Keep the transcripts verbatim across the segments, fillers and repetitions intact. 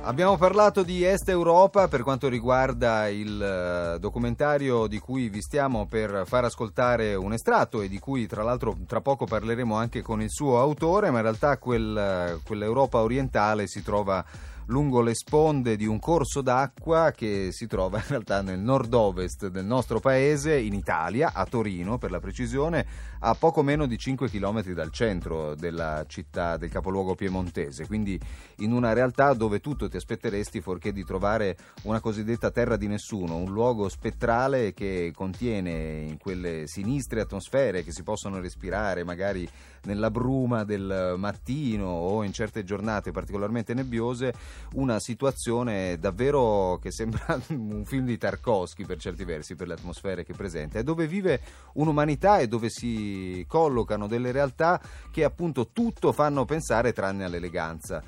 Abbiamo parlato di Est Europa per quanto riguarda il documentario di cui vi stiamo per far ascoltare un estratto e di cui tra l'altro tra poco parleremo anche con il suo autore, ma in realtà quel, quell'Europa orientale si trova lungo le sponde di un corso d'acqua che si trova in realtà nel nord-ovest del nostro paese, in Italia, a Torino per la precisione, a poco meno di cinque chilometri dal centro della città, del capoluogo piemontese, quindi in una realtà dove tutto ti aspetteresti fuorché di trovare una cosiddetta terra di nessuno, un luogo spettrale che contiene in quelle sinistre atmosfere che si possono respirare magari nella bruma del mattino o in certe giornate particolarmente nebbiose, una situazione davvero che sembra un film di Tarkovsky per certi versi, per le atmosfere che presenta, e dove vive un'umanità e dove si collocano delle realtà che appunto tutto fanno pensare tranne all'eleganza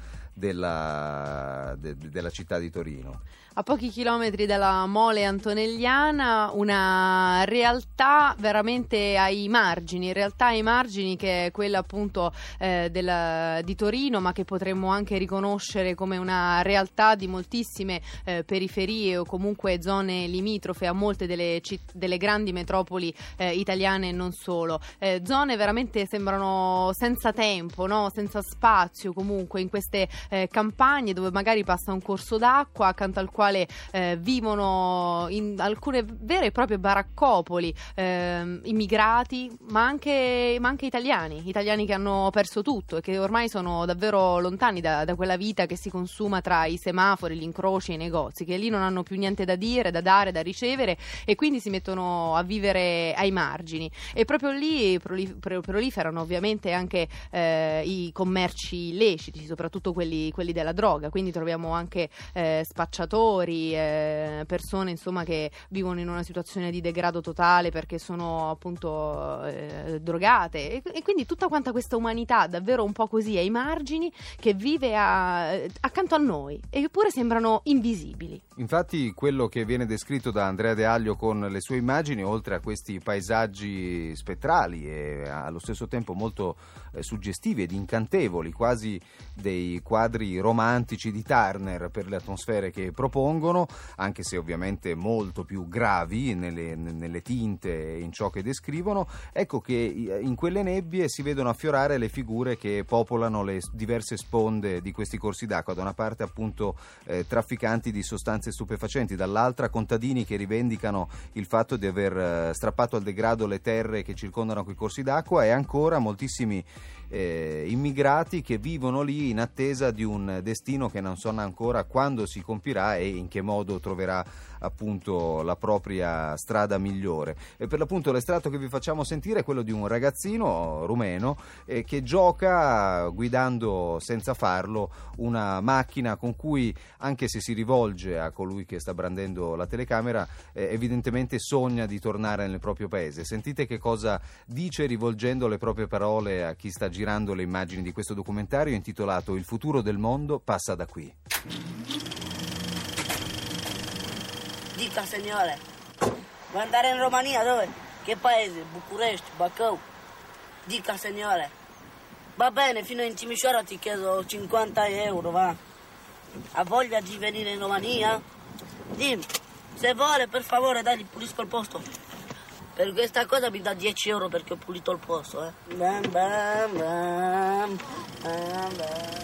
della, de, della città di Torino. A pochi chilometri dalla Mole Antonelliana, una realtà veramente ai margini, in realtà ai margini che è quella appunto eh, della, di Torino, ma che potremmo anche riconoscere come una realtà di moltissime eh, periferie o comunque zone limitrofe a molte delle, citt- delle grandi metropoli eh, italiane e non solo. Eh, zone veramente sembrano senza tempo, no? Senza spazio comunque in queste eh, campagne dove magari passa un corso d'acqua accanto al quale quale eh, vivono in alcune vere e proprie baraccopoli eh, immigrati, ma anche, ma anche italiani, italiani che hanno perso tutto e che ormai sono davvero lontani da, da quella vita che si consuma tra i semafori, gli incroci e i negozi, che lì non hanno più niente da dire, da dare, da ricevere, e quindi si mettono a vivere ai margini. E proprio lì prolif- proliferano ovviamente anche eh, i commerci illeciti, soprattutto quelli, quelli della droga, quindi troviamo anche eh, spacciatori, Eh, persone insomma che vivono in una situazione di degrado totale perché sono appunto eh, drogate e, e quindi tutta quanta questa umanità davvero un po' così ai margini che vive a, accanto a noi, eppure sembrano invisibili. Infatti quello che viene descritto da Andrea De Aglio con le sue immagini, oltre a questi paesaggi spettrali e allo stesso tempo molto eh, suggestivi ed incantevoli, quasi dei quadri romantici di Turner per le atmosfere che propongono, anche se ovviamente molto più gravi nelle, nelle tinte e in ciò che descrivono, ecco che in quelle nebbie si vedono affiorare le figure che popolano le diverse sponde di questi corsi d'acqua, da una parte appunto eh, trafficanti di sostanze stupefacenti, dall'altra contadini che rivendicano il fatto di aver eh, strappato al degrado le terre che circondano quei corsi d'acqua, e ancora moltissimi Eh, immigrati che vivono lì in attesa di un destino che non sanno ancora quando si compirà e in che modo troverà appunto la propria strada migliore. E per l'appunto l'estratto che vi facciamo sentire è quello di un ragazzino rumeno eh, che gioca guidando senza farlo una macchina con cui, anche se si rivolge a colui che sta brandendo la telecamera, eh, evidentemente sogna di tornare nel proprio paese. Sentite che cosa dice rivolgendo le proprie parole a chi sta girando girando le immagini di questo documentario intitolato Il futuro del mondo passa da qui. Dica signore, vuoi andare in Romania? Dove? Che paese? București, Bacău? Dica signore. Va bene, fino in Timișoara ti chiedo cinquanta euro, va? Ha voglia di venire in Romania? Dimmi, se vuole per favore dai, gli pulisco il posto. Per questa cosa mi dà dieci euro perché ho pulito il posto, eh. Bam, bam, bam, bam, bam.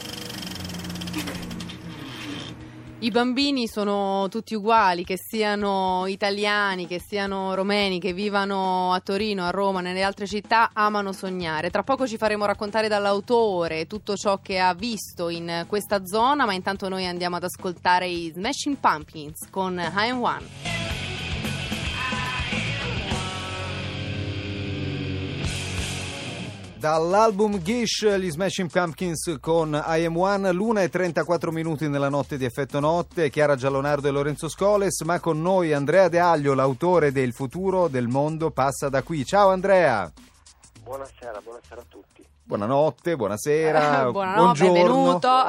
I bambini sono tutti uguali, che siano italiani, che siano romeni, che vivano a Torino, a Roma, nelle altre città, amano sognare. Tra poco ci faremo raccontare dall'autore tutto ciò che ha visto in questa zona, ma intanto noi andiamo ad ascoltare i Smashing Pumpkins con I Am One. Dall'album Gish, gli Smashing Pumpkins con I Am One, l'una e trentaquattro minuti nella notte di Effetto Notte, Chiara Giallonardo e Lorenzo Scoles, ma con noi Andrea De Aglio, l'autore del futuro del mondo passa da qui. Ciao Andrea! Buonasera, buonasera a tutti. Buonanotte, buonasera, buonanotte, buongiorno. benvenuto. Buonanotte.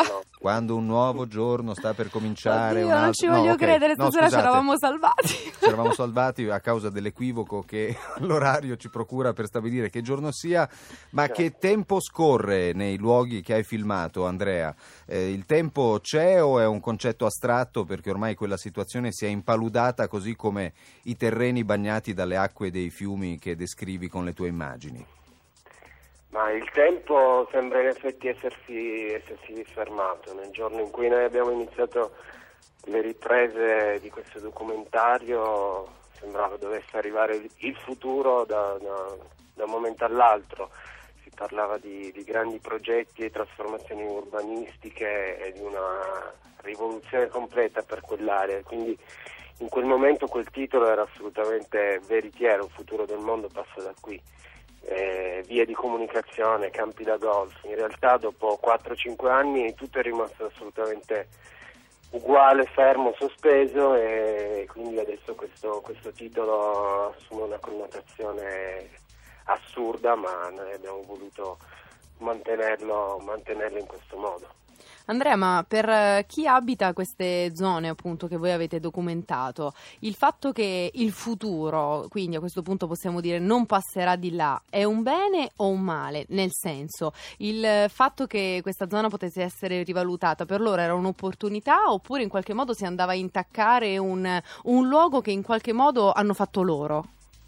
quando un nuovo giorno sta per cominciare. Oddio, un altro... non ci no, voglio okay. credere, no, stasera ci scusate. eravamo salvati. Ci eravamo salvati a causa dell'equivoco che l'orario ci procura per stabilire che giorno sia, ma Certo. che tempo scorre nei luoghi che hai filmato, Andrea? Eh, il tempo c'è o è un concetto astratto, perché ormai quella situazione si è impaludata così come i terreni bagnati dalle acque dei fiumi che descrivi con le tue immagini? Ma il tempo sembra in effetti essersi, essersi fermato. Nel giorno in cui noi abbiamo iniziato le riprese di questo documentario sembrava dovesse arrivare il futuro da, da, da un momento all'altro. Si parlava di, di grandi progetti e trasformazioni urbanistiche e di una rivoluzione completa per quell'area. Quindi in quel momento quel titolo era assolutamente veritiero: il futuro del mondo passa da qui. Eh, vie di comunicazione, campi da golf. In realtà dopo quattro cinque anni tutto è rimasto assolutamente uguale, fermo, sospeso, e quindi adesso questo, questo titolo assume una connotazione assurda, ma noi abbiamo voluto mantenerlo, mantenerlo in questo modo. Andrea, ma per chi abita queste zone appunto che voi avete documentato, il fatto che il futuro, quindi a questo punto possiamo dire, non passerà di là, è un bene o un male? Nel senso, il fatto che questa zona potesse essere rivalutata per loro era un'opportunità, oppure in qualche modo si andava a intaccare un, un luogo che in qualche modo hanno fatto loro?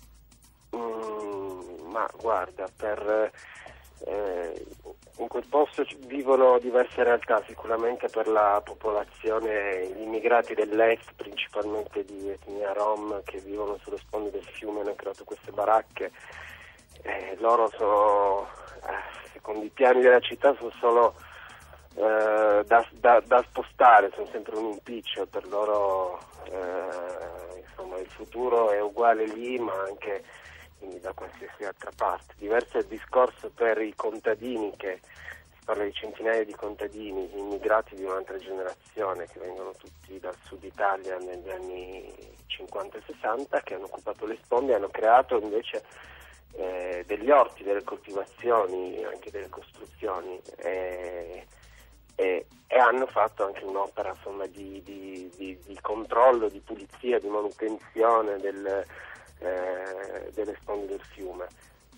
Mm, ma guarda, per... Eh, in quel posto vivono diverse realtà, sicuramente per la popolazione, gli immigrati dell'est, principalmente di etnia rom, che vivono sulle sponde del fiume, hanno creato queste baracche. Eh, loro sono, eh, secondo i piani della città, sono solo eh, da, da, da spostare, sono sempre un impiccio per loro. Eh, insomma, il futuro è uguale lì, ma anche quindi da qualsiasi altra parte. Diverso è il discorso per i contadini, che si parla di centinaia di contadini immigrati di un'altra generazione che vengono tutti dal sud Italia negli anni cinquanta e sessanta, che hanno occupato le sponde e hanno creato invece eh, degli orti, delle coltivazioni, anche delle costruzioni, e, e, e hanno fatto anche un'opera, insomma, di, di, di, di controllo, di pulizia, di manutenzione del Eh, delle sponde del fiume.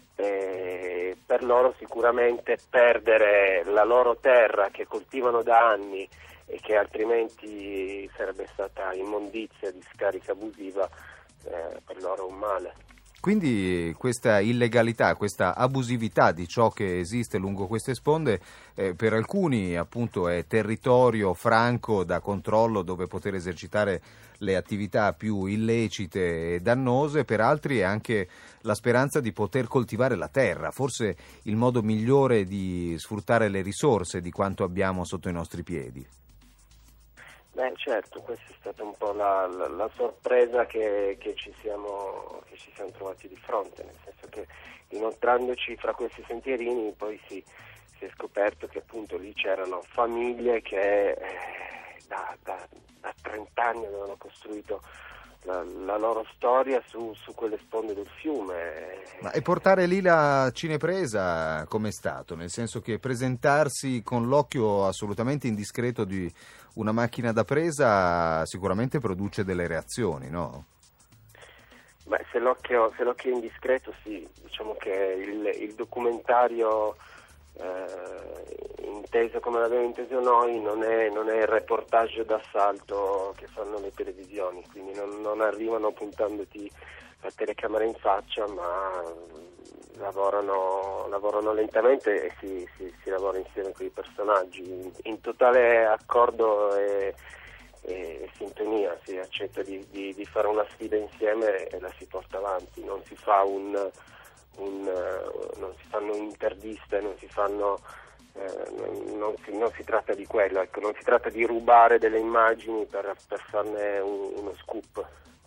E per loro sicuramente perdere la loro terra che coltivano da anni e che altrimenti sarebbe stata immondizia, discarica abusiva, eh, per loro è un male. Quindi questa illegalità, questa abusività di ciò che esiste lungo queste sponde, eh, per alcuni appunto è territorio franco da controllo dove poter esercitare le attività più illecite e dannose, per altri è anche la speranza di poter coltivare la terra, forse il modo migliore di sfruttare le risorse di quanto abbiamo sotto i nostri piedi. Beh, certo, questa è stata un po' la, la, la sorpresa che, che, ci siamo, che ci siamo trovati di fronte, nel senso che inoltrandoci fra questi sentierini poi si, si è scoperto che appunto lì c'erano famiglie che eh, da, da, da trenta anni avevano costruito la, la loro storia su, su quelle sponde del fiume. Ma e portare lì la cinepresa com'è stato? Nel senso che presentarsi con l'occhio assolutamente indiscreto di una macchina da presa sicuramente produce delle reazioni, no? Beh, se l'occhio, se l'occhio è indiscreto, sì. Diciamo che il, il documentario, eh, inteso come l'abbiamo inteso noi, non è, non è il reportage d'assalto che fanno le televisioni, quindi non, non arrivano puntandoti la telecamera in faccia, ma lavorano, lavorano lentamente e si, si, si lavora insieme con i personaggi in, in totale accordo e, e, e sintonia. Si accetta di, di, di fare una sfida insieme e la si porta avanti, non si fa un, un non si fanno interviste, non si fanno eh, non, non, si, non si tratta di quello, ecco, non si tratta di rubare delle immagini per, per farne un, uno scoop.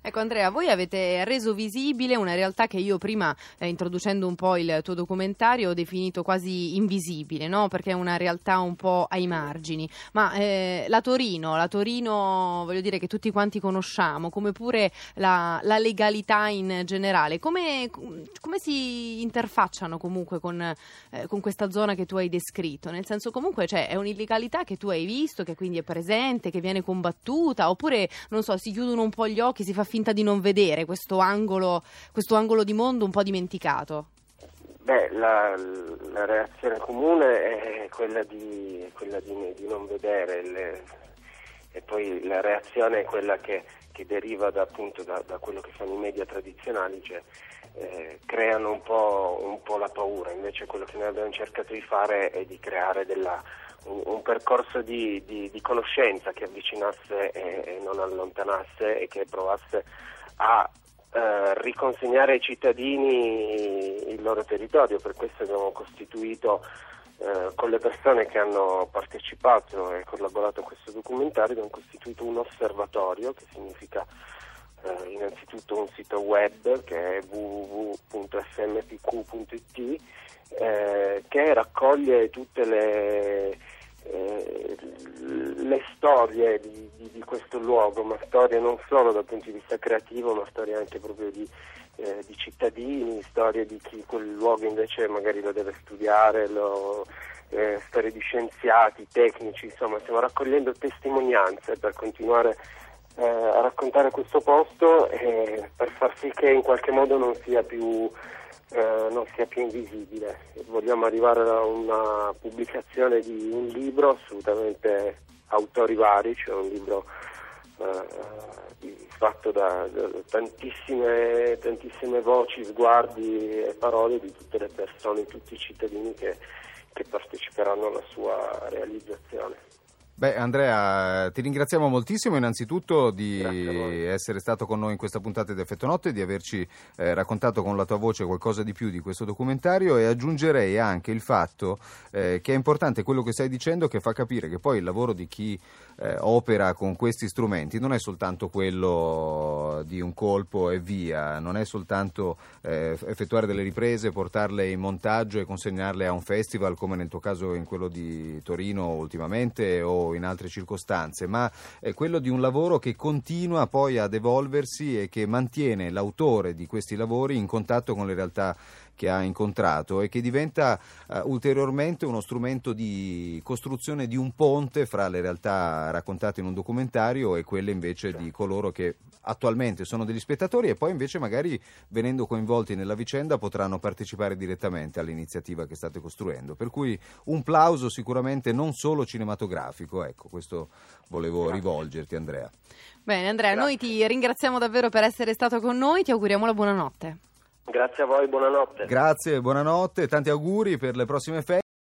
Ecco Andrea, voi avete reso visibile una realtà che io prima, eh, introducendo un po' il tuo documentario, ho definito quasi invisibile, no? Perché è una realtà un po' ai margini. Ma eh, la Torino, la Torino, voglio dire, che tutti quanti conosciamo, come pure la, la legalità in generale, come, come si interfacciano comunque con, eh, con questa zona che tu hai descritto? Nel senso, comunque, cioè, è un'illegalità che tu hai visto, che quindi è presente, che viene combattuta, oppure, non so, si chiudono un po' gli occhi, si fa finta di non vedere questo angolo, questo angolo di mondo un po' dimenticato? Beh, la, la reazione comune è quella di, quella di, di non vedere, le, e poi la reazione è quella che, che deriva da, appunto da, da quello che fanno i media tradizionali, cioè eh, creano un po', un po' la paura. Invece quello che noi abbiamo cercato di fare è di creare della, un, un percorso di, di, di conoscenza che avvicinasse e, e non allontanasse e che provasse a eh, riconsegnare ai cittadini il loro territorio. Per questo abbiamo costituito eh, con le persone che hanno partecipato e collaborato a questo documentario, abbiamo costituito un osservatorio, che significa eh, innanzitutto un sito web che è w w w punto s m p q punto i t, eh, che raccoglie tutte le Eh, le storie di, di, di questo luogo, ma storie non solo dal punto di vista creativo, ma storie anche proprio di, eh, di cittadini, storie di chi quel luogo invece magari lo deve studiare, lo, eh, storie di scienziati, tecnici, insomma stiamo raccogliendo testimonianze per continuare eh, a raccontare questo posto e per far sì che in qualche modo non sia più Eh, non sia più invisibile. Vogliamo arrivare a una pubblicazione di un libro assolutamente autori vari, cioè un libro eh, fatto da, da tantissime, tantissime voci, sguardi e parole di tutte le persone, tutti i cittadini che, che parteciperanno alla sua realizzazione. Beh Andrea, ti ringraziamo moltissimo innanzitutto di essere stato con noi in questa puntata di Effetto Notte, di averci eh, raccontato con la tua voce qualcosa di più di questo documentario, e aggiungerei anche il fatto eh, che è importante quello che stai dicendo, che fa capire che poi il lavoro di chi eh, opera con questi strumenti non è soltanto quello di un colpo e via, non è soltanto eh, effettuare delle riprese, portarle in montaggio e consegnarle a un festival come nel tuo caso in quello di Torino ultimamente o in altre circostanze, ma è quello di un lavoro che continua poi ad evolversi e che mantiene l'autore di questi lavori in contatto con le realtà che ha incontrato e che diventa uh, ulteriormente uno strumento di costruzione di un ponte fra le realtà raccontate in un documentario e quelle invece di coloro che attualmente sono degli spettatori e poi invece magari venendo coinvolti nella vicenda potranno partecipare direttamente all'iniziativa che state costruendo, per cui un plauso sicuramente non solo cinematografico, ecco, questo volevo rivolgerti Andrea. Bene Andrea, Grazie. Noi ti ringraziamo davvero per essere stato con noi, ti auguriamo la buonanotte. Grazie a voi, buonanotte. Grazie, buonanotte, tanti auguri per le prossime feste.